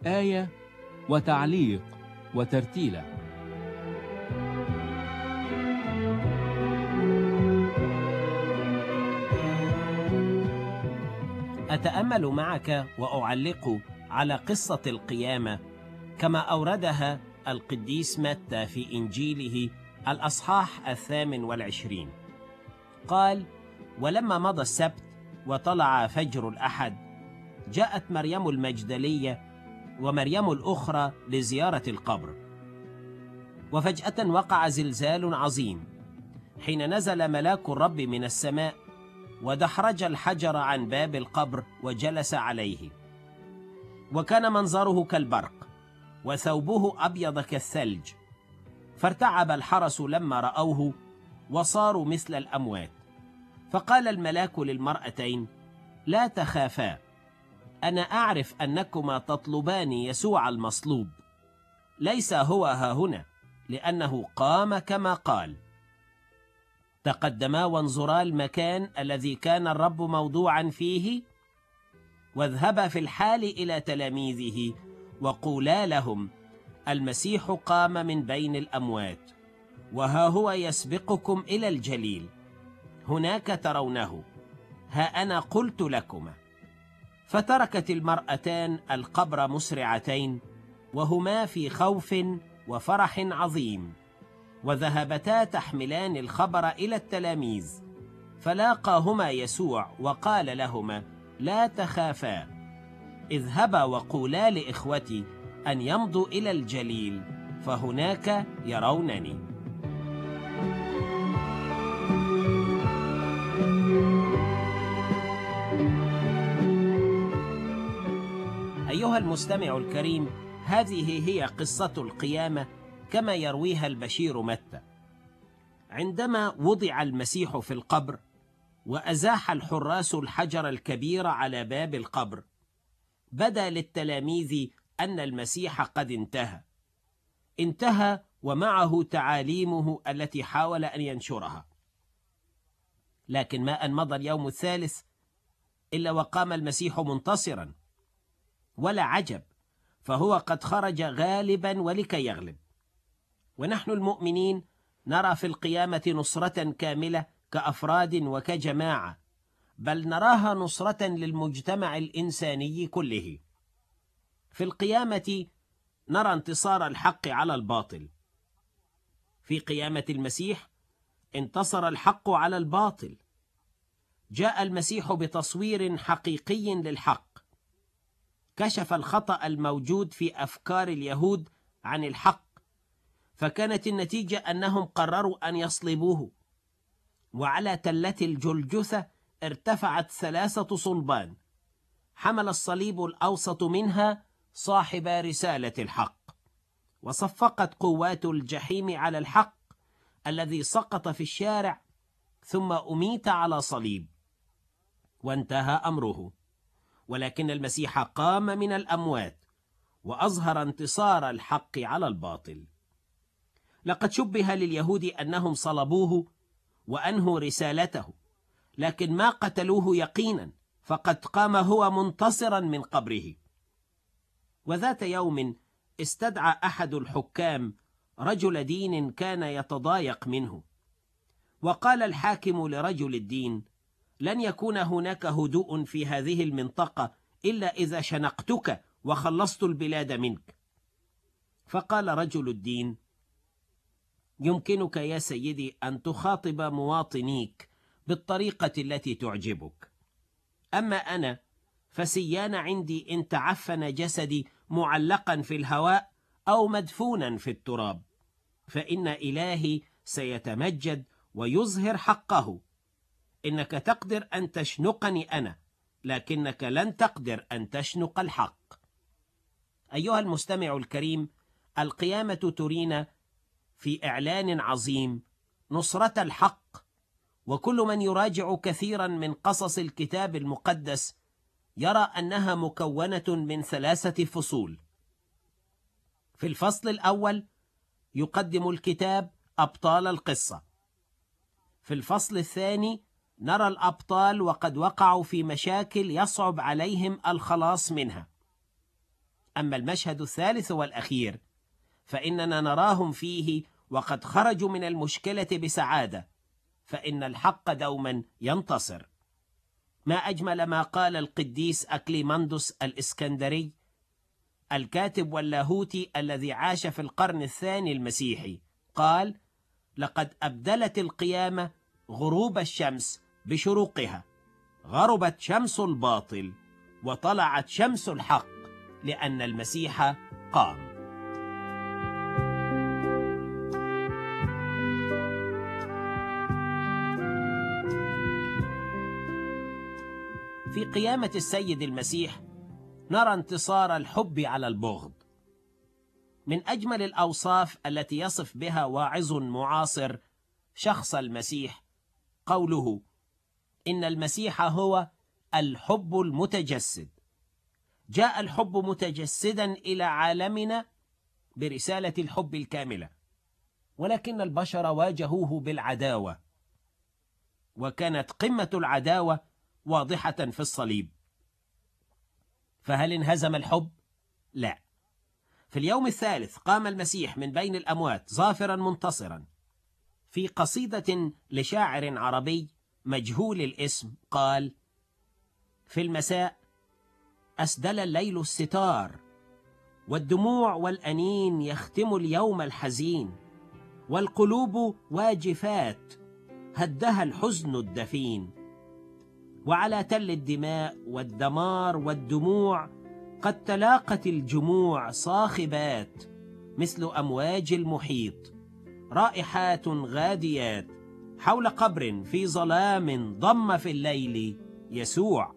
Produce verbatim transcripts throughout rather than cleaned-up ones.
آية وتعليق وترتيلة. أتأمل معك وأعلق على قصة القيامة كما أوردها القديس متى في إنجيله الأصحاح الثامن والعشرين. قال: ولما مضى السبت وطلع فجر الأحد، جاءت مريم المجدلية ومريم الأخرى لزيارة القبر. وفجأة وقع زلزال عظيم، حين نزل ملاك الرب من السماء ودحرج الحجر عن باب القبر وجلس عليه. وكان منظره كالبرق، وثوبه أبيض كالثلج، فارتعب الحرس لما رأوه وصاروا مثل الأموات. فقال الملاك للمرأتين: لا تخافا، أنا أعرف أنكما تطلبان يسوع المصلوب. ليس هو هاهنا، لأنه قام كما قال. تقدما وانظرا المكان الذي كان الرب موضوعا فيه، واذهبا في الحال إلى تلاميذه وقولا لهم: المسيح قام من بين الأموات، وها هو يسبقكم إلى الجليل، هناك ترونه، ها أنا قلت لكما. فتركت المرأتان القبر مسرعتين، وهما في خوف وفرح عظيم، وذهبتا تحملان الخبر إلى التلاميذ. فلاقاهما يسوع وقال لهما: لا تخافا، اذهبا وقولا لإخوتي أن يمضوا إلى الجليل، فهناك يرونني. أيها المستمع الكريم، هذه هي قصة القيامة كما يرويها البشير متى. عندما وضع المسيح في القبر وأزاح الحراس الحجر الكبير على باب القبر، بدا للتلاميذ أن المسيح قد انتهى انتهى ومعه تعاليمه التي حاول أن ينشرها. لكن ما أن مضى اليوم الثالث إلا وقام المسيح منتصرا، ولا عجب، فهو قد خرج غالبا ولكي يغلب. ونحن المؤمنين نرى في القيامة نصرة كاملة كأفراد وكجماعة، بل نراها نصرة للمجتمع الإنساني كله. في القيامة نرى انتصار الحق على الباطل. في قيامة المسيح انتصر الحق على الباطل. جاء المسيح بتصوير حقيقي للحق، كشف الخطأ الموجود في أفكار اليهود عن الحق، فكانت النتيجة أنهم قرروا أن يصلبوه. وعلى تلة الجلجثة ارتفعت ثلاثة صلبان، حمل الصليب الأوسط منها صاحب رسالة الحق، وصفقت قوات الجحيم على الحق الذي سقط في الشارع ثم أميت على صليب، وانتهى أمره. ولكن المسيح قام من الأموات وأظهر انتصار الحق على الباطل. لقد شبه لليهود أنهم صلبوه وأنهوا رسالته، لكن ما قتلوه يقينا، فقد قام هو منتصرا من قبره. وذات يوم استدعى أحد الحكام رجل دين كان يتضايق منه، وقال الحاكم لرجل الدين: لن يكون هناك هدوء في هذه المنطقة إلا إذا شنقتك وخلصت البلاد منك. فقال رجل الدين: يمكنك يا سيدي أن تخاطب مواطنيك بالطريقة التي تعجبك، أما أنا فسيان عندي إن تعفن جسدي معلقا في الهواء أو مدفونا في التراب، فإن إلهي سيتمجد ويظهر حقه. إنك تقدر أن تشنقني أنا، لكنك لن تقدر أن تشنق الحق. أيها المستمع الكريم، القيامة ترينا في إعلان عظيم نصرة الحق، وكل من يراجع كثيرا من قصص الكتاب المقدس يرى أنها مكونة من ثلاثة فصول. في الفصل الأول يقدم الكتاب أبطال القصة. في الفصل الثاني نرى الأبطال وقد وقعوا في مشاكل يصعب عليهم الخلاص منها. أما المشهد الثالث والأخير فإننا نراهم فيه وقد خرجوا من المشكلة بسعادة، فإن الحق دوما ينتصر. ما أجمل ما قال القديس أكليماندوس الإسكندري الكاتب واللاهوتي الذي عاش في القرن الثاني المسيحي، قال: لقد أبدلت القيامة غروب الشمس بشروقها، غربت شمس الباطل وطلعت شمس الحق، لأن المسيح قام. في قيامة السيد المسيح نرى انتصار الحب على البغض. من أجمل الأوصاف التي يصف بها واعظ معاصر شخص المسيح قوله: إن المسيح هو الحب المتجسد. جاء الحب متجسدا إلى عالمنا برسالة الحب الكاملة، ولكن البشر واجهوه بالعداوة، وكانت قمة العداوة واضحة في الصليب. فهل انهزم الحب؟ لا. في اليوم الثالث قام المسيح من بين الأموات ظافرا منتصرا. في قصيدة لشاعر عربي مجهول الاسم قال: في المساء أسدل الليل الستار، والدموع والأنين يختم اليوم الحزين، والقلوب واجفات هدها الحزن الدفين، وعلى تل الدماء والدمار والدموع قد تلاقت الجموع صاخبات مثل أمواج المحيط، رائحات غاديات حول قبر في ظلام ضم في الليل يسوع.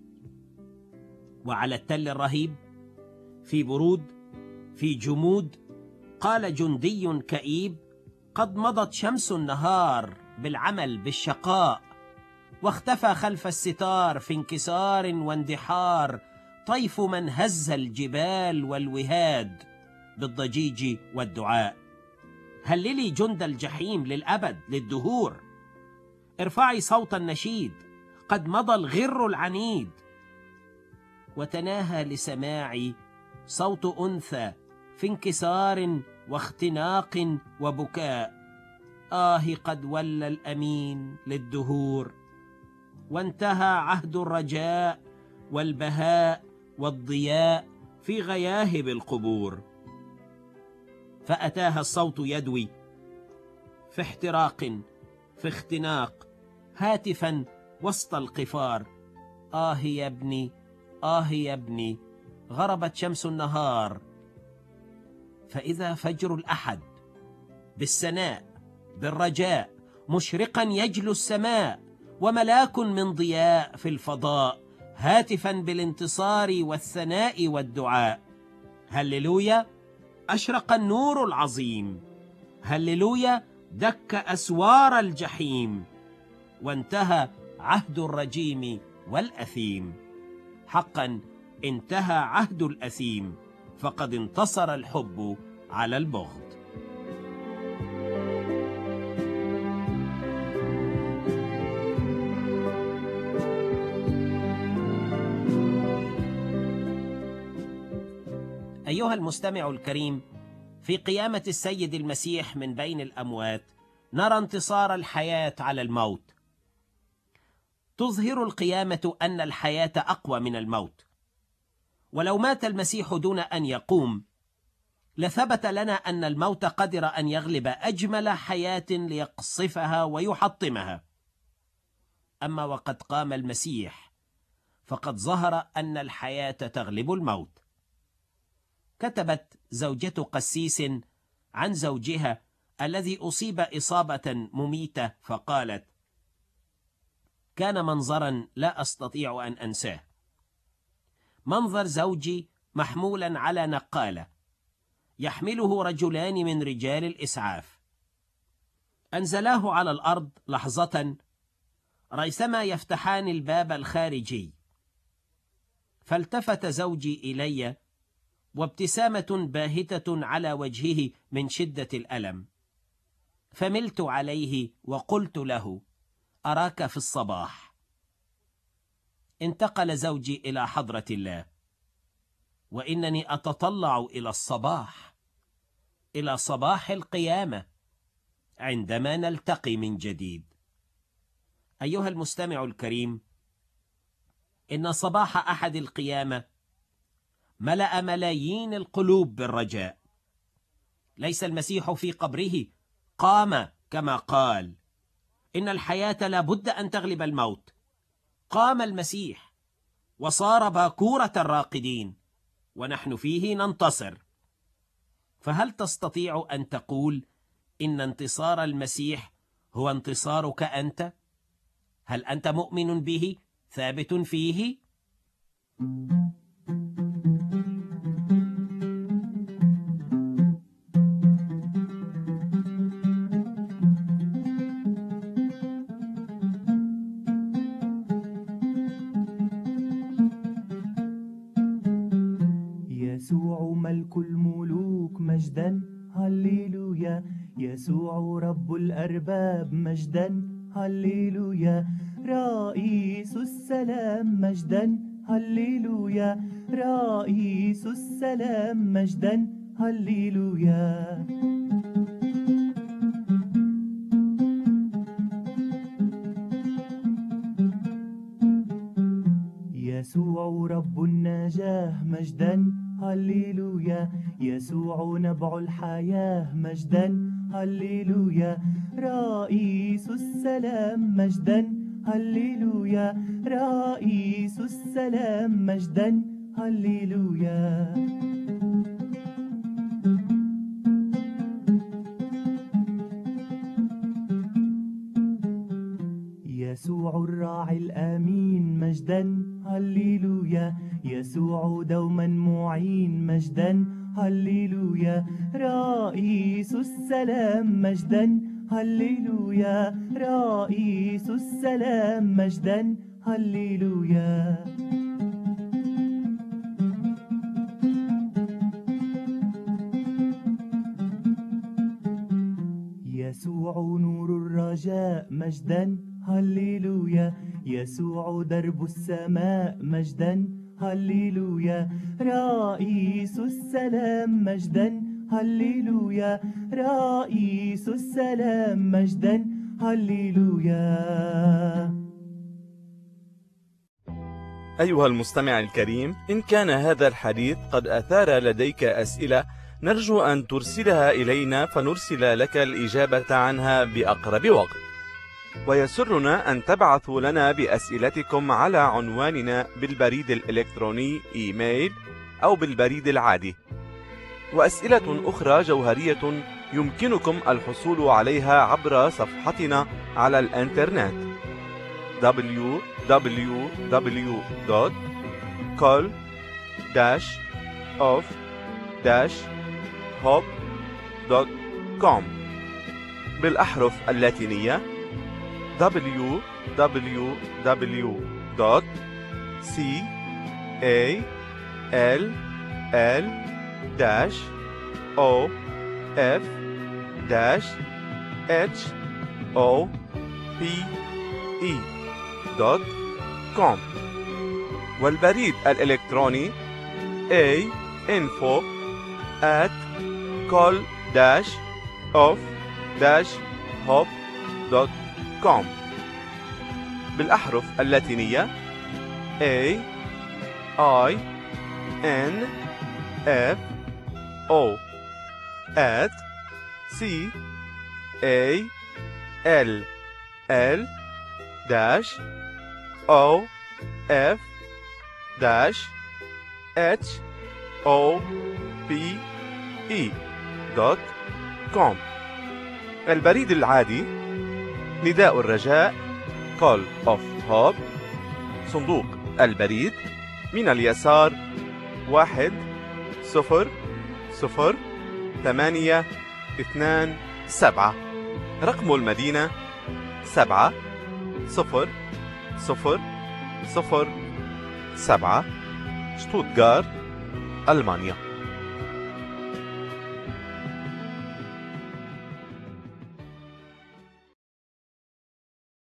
وعلى التل الرهيب في برود في جمود قال جندي كئيب: قد مضت شمس النهار بالعمل بالشقاء، واختفى خلف الستار في انكسار واندحار طيف من هز الجبال والوهاد بالضجيج والدعاء. هللي جند الجحيم للأبد للدهور، ارفعي صوت النشيد، قد مضى الغر العنيد. وتناهى لسماعي صوت أنثى في انكسار واختناق وبكاء: آه قد ولى الأمين للدهور، وانتهى عهد الرجاء والبهاء والضياء في غياهب القبور. فأتاها الصوت يدوي في احتراق في اختناق هاتفا وسط القفار: آه يا ابني آه يا ابني غربت شمس النهار. فإذا فجر الأحد بالسناء بالرجاء مشرقا يجلو السماء، وملاك من ضياء في الفضاء هاتفا بالانتصار والثناء والدعاء: هللويا أشرق النور العظيم، هللويا دك أسوار الجحيم، وانتهى عهد الرجيم والأثيم. حقا انتهى عهد الأثيم، فقد انتصر الحب على البغض. أيها المستمع الكريم، في قيامة السيد المسيح من بين الأموات نرى انتصار الحياة على الموت. تظهر القيامة أن الحياة أقوى من الموت، ولو مات المسيح دون أن يقوم لثبت لنا أن الموت قدر أن يغلب أجمل حياة ليقصفها ويحطمها. أما وقد قام المسيح فقد ظهر أن الحياة تغلب الموت. كتبت زوجة قسيس عن زوجها الذي أصيب إصابة مميتة فقالت: كان منظرا لا أستطيع أن أنساه، منظر زوجي محمولا على نقالة يحمله رجلان من رجال الإسعاف، أنزلاه على الأرض لحظة ريثما يفتحان الباب الخارجي، فالتفت زوجي إلي وابتسامة باهتة على وجهه من شدة الألم، فملت عليه وقلت له: أراك في الصباح. انتقل زوجي إلى حضرة الله. وإنني أتطلع إلى الصباح، إلى صباح القيامة عندما نلتقي من جديد. أيها المستمع الكريم، إن صباح أحد القيامة ملأ ملايين القلوب بالرجاء. ليس المسيح في قبره، قام كما قال: إن الحياة لا بد أن تغلب الموت. قام المسيح وصار باكورة الراقدين، ونحن فيه ننتصر. فهل تستطيع أن تقول إن انتصار المسيح هو انتصارك أنت؟ هل أنت مؤمن به، ثابت فيه؟ يسوع ملك الملوك مجدا هللويا، يسوع رب الأرباب مجدا هللويا، رئيس السلام مجدا هللويا، رئيس السلام مجدا هللويا. يسوع رب النجاة مجدا هللويا، يسوع نبع الحياة مجدا هللويا، رئيس السلام مجدا هللويا، رئيس السلام مجدا هللويا. يسوع الراعي الأمين مجدا هللويا، يسوع دوما معين مجدا هللويا، رئيس السلام مجدا هللويا، رئيس السلام مجدا هللويا. يسوع نور الرجاء مجدا هللويا، يسوع درب السماء مجدا هللويا، رئيس السلام مجدا هللويا، رئيس السلام مجدا هللويا. أيها المستمع الكريم، إن كان هذا الحديث قد أثار لديك أسئلة، نرجو أن ترسلها إلينا فنرسل لك الإجابة عنها بأقرب وقت. ويسرنا أن تبعثوا لنا بأسئلتكم على عنواننا بالبريد الإلكتروني إيميل أو بالبريد العادي. وأسئلة أخرى جوهرية يمكنكم الحصول عليها عبر صفحتنا على الإنترنت دبليو دبليو دبليو دوت كول داش أوف داش هوب دوت كوم بالأحرف اللاتينية دبليو دبليو دبليو دوت سي إيه إل إل داش أو إف داش إتش أو بي إي دوت كوم، والبريد الإلكتروني A info at call dash of dash hop دوت كوم بالأحرف اللاتينية A I N F O at C A L L dash O F dash H O P E دوت كوم. البريد العادي نداء الرجاء Call of Hope، صندوق البريد من اليسار واحد صفر صفر ثمانية اثنان سبعة، رقم المدينة سبعة صفر صفر صفر سبعة، شتوتغارت، ألمانيا.